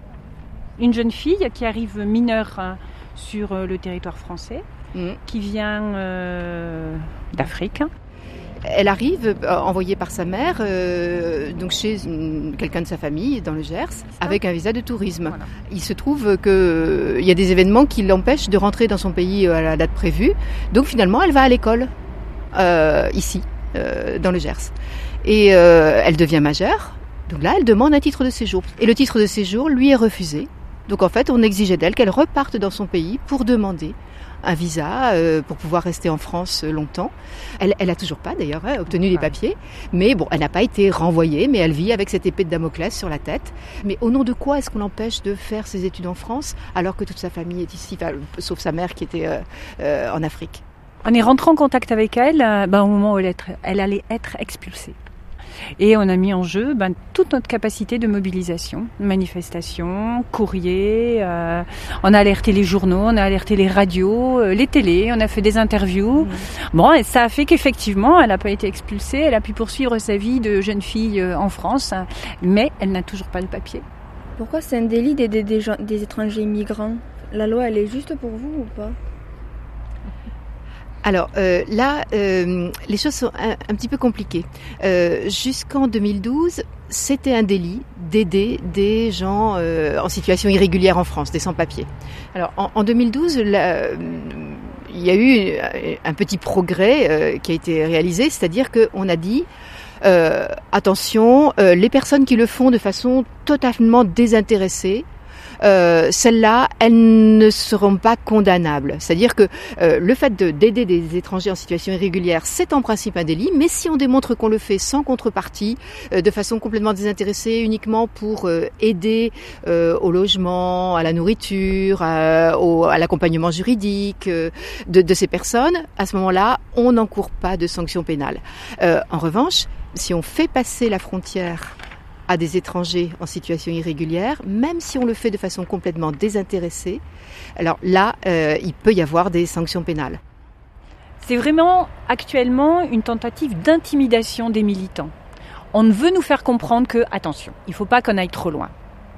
Une jeune fille qui arrive mineure hein, sur le territoire français, mmh. qui vient euh, d'Afrique. Elle arrive, euh, envoyée par sa mère, euh, donc chez une, quelqu'un de sa famille, dans le Gers, avec un visa de tourisme. Voilà. Il se trouve qu'il euh, y a des événements qui l'empêchent de rentrer dans son pays à la date prévue. Donc finalement, elle va à l'école, euh, ici, euh, dans le Gers. Et euh, elle devient majeure. Donc là, elle demande un titre de séjour. Et le titre de séjour lui est refusé. Donc en fait, on exigeait d'elle qu'elle reparte dans son pays pour demander un visa euh, pour pouvoir rester en France longtemps. Elle, elle a toujours pas d'ailleurs hein, obtenu les papiers, mais bon, elle n'a pas été renvoyée, mais elle vit avec cette épée de Damoclès sur la tête. Mais au nom de quoi est-ce qu'on l'empêche de faire ses études en France alors que toute sa famille est ici, enfin, sauf sa mère qui était euh, euh, en Afrique? On est rentré en contact avec elle euh, ben, au moment où elle, être, elle allait être expulsée. Et on a mis en jeu ben, toute notre capacité de mobilisation, manifestation, courrier, euh, on a alerté les journaux, on a alerté les radios, euh, les télés, on a fait des interviews. Mmh. Bon, et ça a fait qu'effectivement, elle n'a pas été expulsée, elle a pu poursuivre sa vie de jeune fille euh, en France, mais elle n'a toujours pas de papier. Pourquoi c'est un délit d'aider des, gens, des étrangers migrants? La loi, elle est juste pour vous ou pas? Alors euh, là, euh, les choses sont un, un petit peu compliquées. Euh, jusqu'en deux mille douze, c'était un délit d'aider des gens euh, en situation irrégulière en France, des sans-papiers. Alors en, en deux mille douze, là, euh, il y a eu un petit progrès euh, qui a été réalisé, c'est-à-dire qu'on a dit euh, attention, euh, les personnes qui le font de façon totalement désintéressée, Euh, celles-là, elles ne seront pas condamnables. C'est-à-dire que euh, le fait de, d'aider des étrangers en situation irrégulière, c'est en principe un délit, mais si on démontre qu'on le fait sans contrepartie, euh, de façon complètement désintéressée, uniquement pour euh, aider euh, au logement, à la nourriture, à, au, à l'accompagnement juridique euh, de, de ces personnes, à ce moment-là, on n'encourt pas de sanctions pénales. Euh, en revanche, si on fait passer la frontière à des étrangers en situation irrégulière, même si on le fait de façon complètement désintéressée, alors là, euh, il peut y avoir des sanctions pénales. C'est vraiment actuellement une tentative d'intimidation des militants. On veut nous faire comprendre que, attention, il ne faut pas qu'on aille trop loin.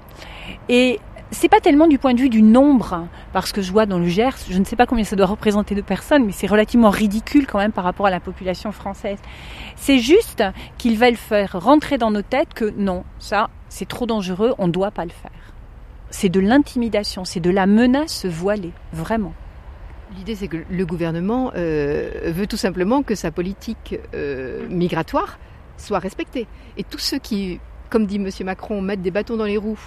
Et c'est pas tellement du point de vue du nombre, parce que je vois dans le Gers, je ne sais pas combien ça doit représenter de personnes, mais c'est relativement ridicule quand même par rapport à la population française. C'est juste qu'ils veulent faire rentrer dans nos têtes que non, ça, c'est trop dangereux, on ne doit pas le faire. C'est de l'intimidation, c'est de la menace voilée, vraiment. L'idée, c'est que le gouvernement euh, veut tout simplement que sa politique euh, migratoire soit respectée. Et tous ceux qui, comme dit M. Macron, mettent des bâtons dans les roues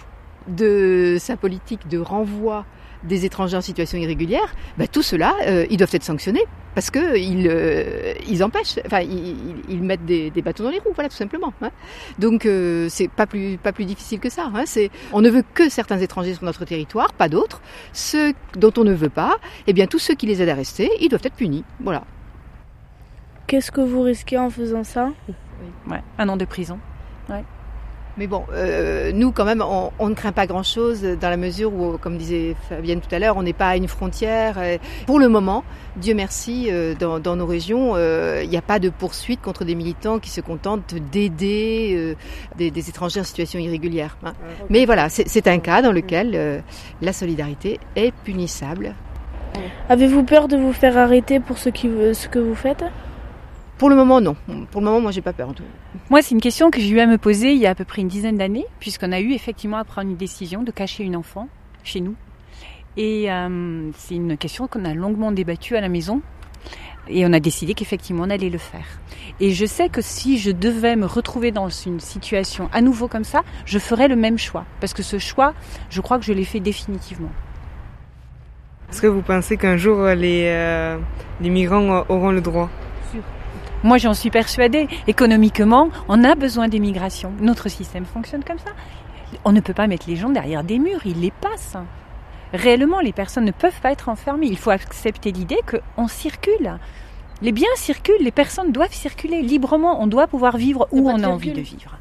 de sa politique de renvoi des étrangers en situation irrégulière, bah, tout cela, euh, ils doivent être sanctionnés parce que ils, euh, ils empêchent, enfin, ils, ils mettent des, des bâtons dans les roues, voilà, tout simplement. Hein. Donc, euh, c'est pas plus, pas plus difficile que ça. Hein. C'est, on ne veut que certains étrangers sur notre territoire, pas d'autres. Ceux dont on ne veut pas, eh bien, tous ceux qui les aident à rester, ils doivent être punis. Voilà. Qu'est-ce que vous risquez en faisant ça? Ouais, un an de prison. Ouais. Mais bon, euh, nous quand même, on, on ne craint pas grand-chose dans la mesure où, comme disait Fabienne tout à l'heure, on n'est pas à une frontière. Pour le moment, Dieu merci, euh, dans, dans nos régions, il euh, n'y a pas de poursuite contre des militants qui se contentent d'aider euh, des, des étrangers en situation irrégulière. Hein. Okay. Mais voilà, c'est, c'est un cas dans lequel euh, la solidarité est punissable. Avez-vous peur de vous faire arrêter pour ce, qui, ce que vous faites ? Pour le moment, non. Pour le moment, moi, j'ai pas peur. En tout. Moi, c'est une question que j'ai eu à me poser il y a à peu près une dizaine d'années, puisqu'on a eu effectivement à prendre une décision de cacher une enfant chez nous. Et euh, c'est une question qu'on a longuement débattue à la maison. Et on a décidé qu'effectivement, on allait le faire. Et je sais que si je devais me retrouver dans une situation à nouveau comme ça, je ferais le même choix. Parce que ce choix, je crois que je l'ai fait définitivement. Est-ce que vous pensez qu'un jour, les, euh, les migrants auront le droit ? Moi, j'en suis persuadée. Économiquement, on a besoin des migrations. Notre système fonctionne comme ça. On ne peut pas mettre les gens derrière des murs, ils les passent. Réellement, les personnes ne peuvent pas être enfermées. Il faut accepter l'idée qu'on circule. Les biens circulent, les personnes doivent circuler librement. On doit pouvoir vivre où on a envie de vivre.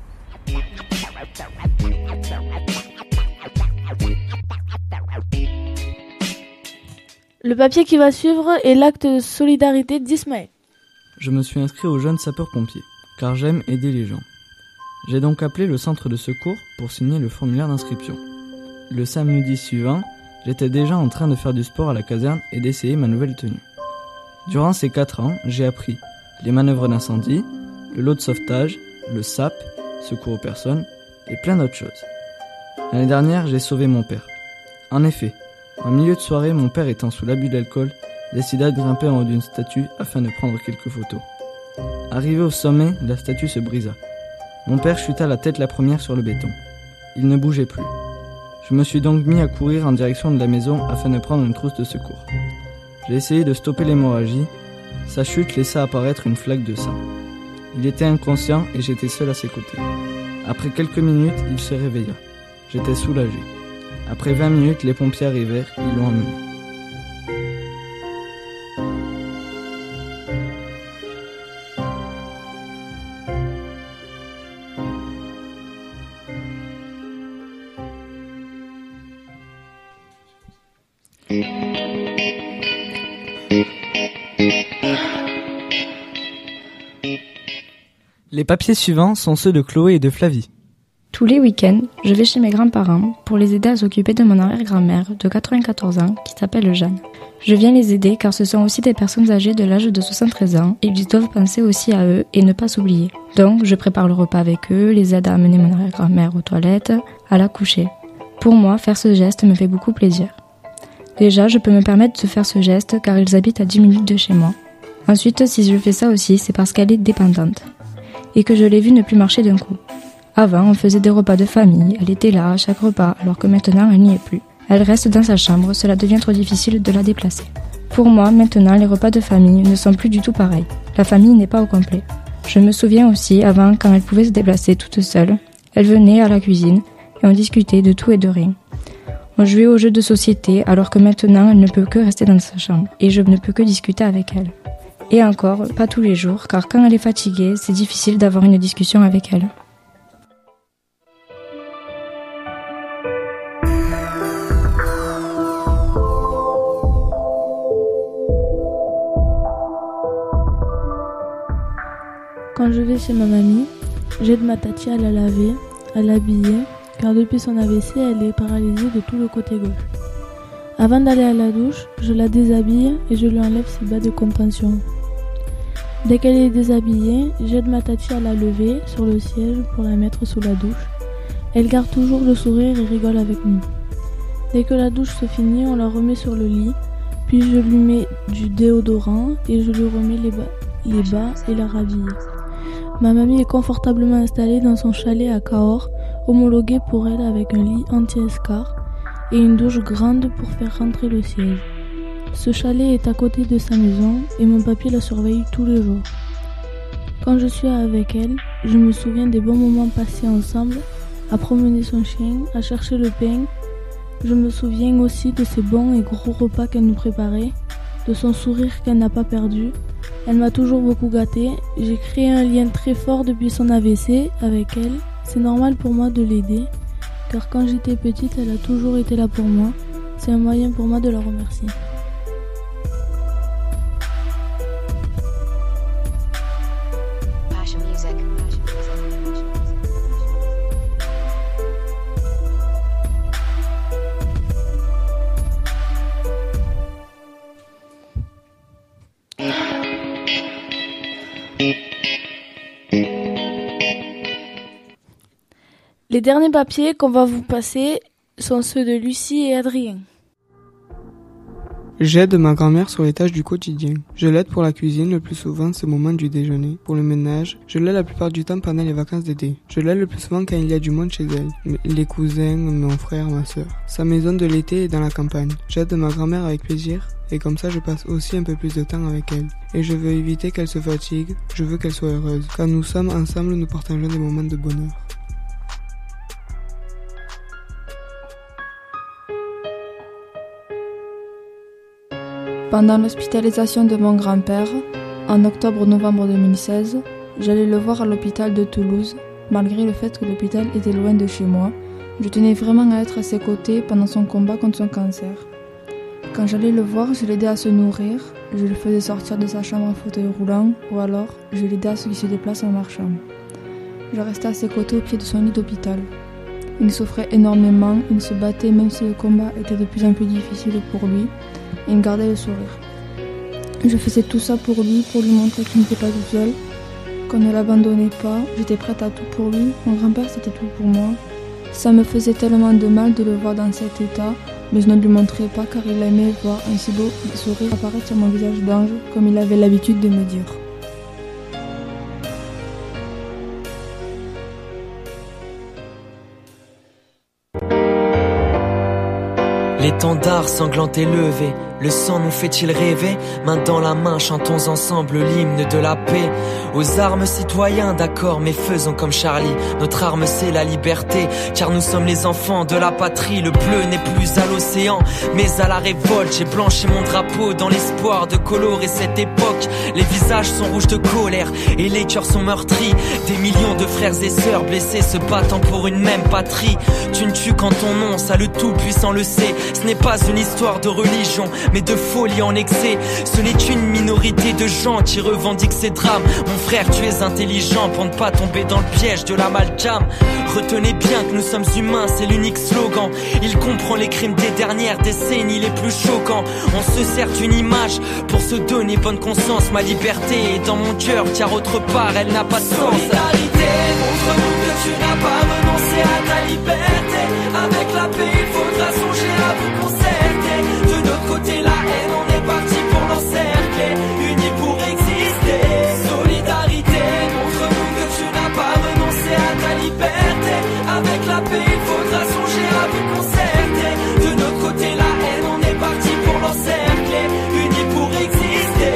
Le papier qui va suivre est l'acte de solidarité d'Ismaël. Je me suis inscrit aux jeunes sapeurs-pompiers, car j'aime aider les gens. J'ai donc appelé le centre de secours pour signer le formulaire d'inscription. Le samedi suivant, j'étais déjà en train de faire du sport à la caserne et d'essayer ma nouvelle tenue. Durant ces quatre ans, j'ai appris les manœuvres d'incendie, le lot de sauvetage, le S A P, secours aux personnes, et plein d'autres choses. L'année dernière, j'ai sauvé mon père. En effet, en milieu de soirée, mon père étant sous l'abus d'alcool, décida de grimper en haut d'une statue afin de prendre quelques photos. Arrivé au sommet, la statue se brisa. Mon père chuta la tête la première sur le béton. Il ne bougeait plus. Je me suis donc mis à courir en direction de la maison afin de prendre une trousse de secours. J'ai essayé de stopper l'hémorragie. Sa chute laissa apparaître une flaque de sang. Il était inconscient et j'étais seul à ses côtés. Après quelques minutes, il se réveilla. J'étais soulagé. Après vingt minutes, les pompiers arrivèrent, ils l'ont emmené. Les papiers suivants sont ceux de Chloé et de Flavie. Tous les week-ends, je vais chez mes grands-parents pour les aider à s'occuper de mon arrière-grand-mère de quatre-vingt-quatorze ans qui s'appelle Jeanne. Je viens les aider car ce sont aussi des personnes âgées de l'âge de soixante-treize ans et ils doivent penser aussi à eux et ne pas s'oublier. Donc je prépare le repas avec eux, les aide à amener mon arrière-grand-mère aux toilettes, à la coucher. Pour moi, faire ce geste me fait beaucoup plaisir. Déjà, je peux me permettre de faire ce geste car ils habitent à dix minutes de chez moi. Ensuite, si je fais ça aussi, c'est parce qu'elle est dépendante et que je l'ai vue ne plus marcher d'un coup. Avant, on faisait des repas de famille, elle était là à chaque repas, alors que maintenant, elle n'y est plus. Elle reste dans sa chambre, cela devient trop difficile de la déplacer. Pour moi, maintenant, les repas de famille ne sont plus du tout pareils. La famille n'est pas au complet. Je me souviens aussi, avant, quand elle pouvait se déplacer toute seule, elle venait à la cuisine et on discutait de tout et de rien. On jouait aux jeux de société, alors que maintenant, elle ne peut que rester dans sa chambre et je ne peux que discuter avec elle. Et encore, pas tous les jours, car quand elle est fatiguée, c'est difficile d'avoir une discussion avec elle. Quand je vais chez ma mamie, j'aide ma tati à la laver, à l'habiller, car depuis son A V C, elle est paralysée de tout le côté gauche. Avant d'aller à la douche, je la déshabille et je lui enlève ses bas de contention. Dès qu'elle est déshabillée, j'aide ma tati à la lever sur le siège pour la mettre sous la douche. Elle garde toujours le sourire et rigole avec nous. Dès que la douche se finit, on la remet sur le lit, puis je lui mets du déodorant et je lui remets les bas, les bas et la rhabille. Ma mamie est confortablement installée dans son chalet à Cahors, homologué pour elle avec un lit anti-escar et une douche grande pour faire rentrer le siège. Ce chalet est à côté de sa maison et mon papy la surveille tous les jours. Quand je suis avec elle, je me souviens des bons moments passés ensemble, à promener son chien, à chercher le pain. Je me souviens aussi de ces bons et gros repas qu'elle nous préparait, de son sourire qu'elle n'a pas perdu. Elle m'a toujours beaucoup gâtée. J'ai créé un lien très fort depuis son A V C avec elle C'est normal pour moi de l'aider, car quand j'étais petite, elle a toujours été là pour moi. C'est un moyen pour moi de la remercier. Les derniers papiers qu'on va vous passer sont ceux de Lucie et Adrien. J'aide ma grand-mère sur les tâches du quotidien. Je l'aide pour la cuisine le plus souvent, c'est au moment du déjeuner. Pour le ménage, je l'aide la plupart du temps pendant les vacances d'été. Je l'aide le plus souvent quand il y a du monde chez elle. Les cousins, mon frère, ma sœur. Sa maison de l'été est dans la campagne. J'aide ma grand-mère avec plaisir. Et comme ça, je passe aussi un peu plus de temps avec elle. Et je veux éviter qu'elle se fatigue. Je veux qu'elle soit heureuse. Quand nous sommes ensemble, nous partageons des moments de bonheur. Pendant l'hospitalisation de mon grand-père, en octobre-novembre deux mille seize, j'allais le voir à l'hôpital de Toulouse. Malgré le fait que l'hôpital était loin de chez moi, je tenais vraiment à être à ses côtés pendant son combat contre son cancer. Quand j'allais le voir, je l'aidais à se nourrir, je le faisais sortir de sa chambre en fauteuil roulant, ou alors je l'aidais à ce qu'il se déplace en marchant. Je restais à ses côtés au pied de son lit d'hôpital. Il souffrait énormément, il se battait même si le combat était de plus en plus difficile pour lui. Il gardait le sourire. Je faisais tout ça pour lui, pour lui montrer qu'il n'était pas tout seul, qu'on ne l'abandonnait pas. J'étais prête à tout pour lui. Mon grand-père, c'était tout pour moi. Ça me faisait tellement de mal de le voir dans cet état, mais je ne lui montrais pas car il aimait voir un si beau sourire apparaître sur mon visage d'ange, comme il avait l'habitude de me dire. L'étendard sanglant est levé, le sang nous fait-il rêver? Main dans la main, chantons ensemble l'hymne de la paix. Aux armes citoyens, d'accord, mais faisons comme Charlie. Notre arme c'est la liberté, car nous sommes les enfants de la patrie. Le bleu n'est plus à l'océan, mais à la révolte. J'ai blanchi mon drapeau dans l'espoir de colorer cette époque. Les visages sont rouges de colère et les cœurs sont meurtris. Des millions de frères et sœurs blessés se battant pour une même patrie. Tu ne tues qu'en ton nom, ça le tout-puissant le sait. Ce n'est pas une histoire de religion, mais de folie en excès. Ce n'est qu'une minorité de gens qui revendiquent ces drames. Mon frère, tu es intelligent pour ne pas tomber dans le piège de l'amalgame. Retenez bien que nous sommes humains, c'est l'unique slogan. Il comprend les crimes des dernières décennies les plus choquants. On se sert d'une image pour se donner bonne conscience. Ma liberté est dans mon cœur, car autre part elle n'a pas de sens. Solidarité, montre-nous que tu n'as pas renoncé à ta liberté. Avec la paix, il faudra songer à vous concerter. De notre côté, la haine, on est parti pour l'encercler. Unis pour exister. Solidarité, montre-nous que tu n'as pas renoncé à ta liberté. Avec la paix, il faudra songer à vous concerter. De notre côté, la haine, on est parti pour l'encercler. Unis pour exister.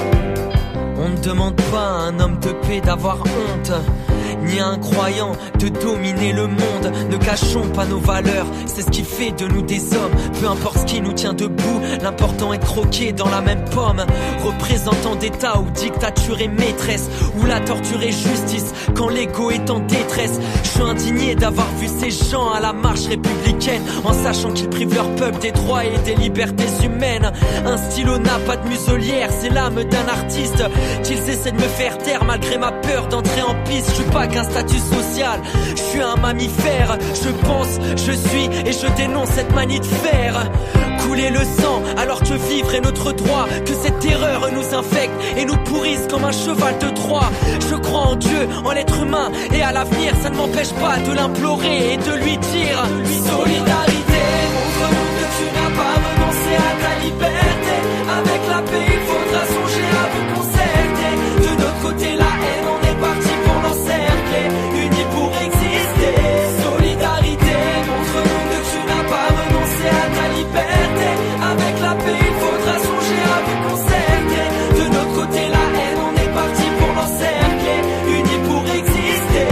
On ne demande pas à un homme de paix d'avoir honte, ni à un croyant de dominer le monde. Ne cachons pas nos valeurs, c'est ce qui fait de nous des hommes. Peu importe ce qui nous tient debout, l'important est de croquer dans la même pomme. Représentant d'État ou dictature et maîtresse, où la torture est justice quand l'ego est en détresse. Je suis indigné d'avoir vu ces gens à la marche républicaine, en sachant qu'ils privent leur peuple des droits et des libertés humaines. Un stylo n'a pas de muselière, c'est l'âme d'un artiste. Qu'ils essaient de me faire taire malgré ma peur d'entrer en piste. Je suis pas qu'un statut social, je suis un mammifère. Je pense, je suis et je dénonce cette manie de faire couler le sang alors que vivre est notre droit. Que cette terreur nous infecte et nous pourrisse comme un cheval de Troie. Je crois en Dieu, en l'être humain et à l'avenir. Ça ne m'empêche pas de l'implorer et de lui dire solidarité, montre-nous que tu n'as pas renoncé à ta liberté. Avec la paix, il faudra songer à vous concerter. De notre côté, la haine, on est parti pour l'encercler. Unis pour exister. Solidarité, montre-nous que tu n'as pas renoncé à ta liberté. Avec la paix, il faudra songer à vous concerter. De notre côté, la haine, on est parti pour l'encercler. Unis pour exister.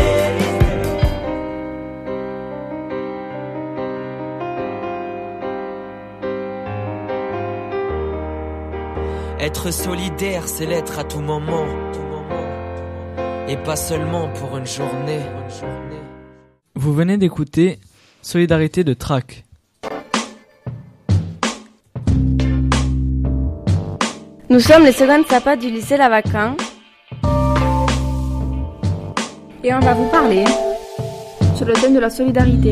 Être solidaire, c'est l'être à tout moment, et pas seulement pour une journée. Vous venez d'écouter Solidarité de Trac. Nous sommes les secondes sapas du lycée Lavacan. Et on va vous parler sur le thème de la solidarité.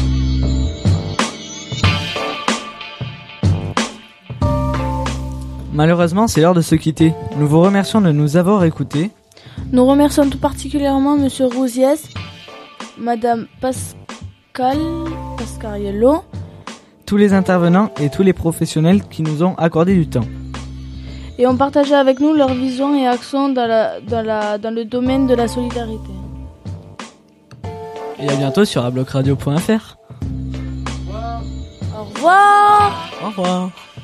Malheureusement, c'est l'heure de se quitter. Nous vous remercions de nous avoir écoutés. Nous remercions tout particulièrement Monsieur Rousiès, Madame Pascal Pascariello, tous les intervenants et tous les professionnels qui nous ont accordé du temps. Et ont partagé avec nous leur vision et action dans, la, dans, la, dans le domaine de la solidarité. Et à bientôt sur ablocradio point f r. Au revoir. Au revoir.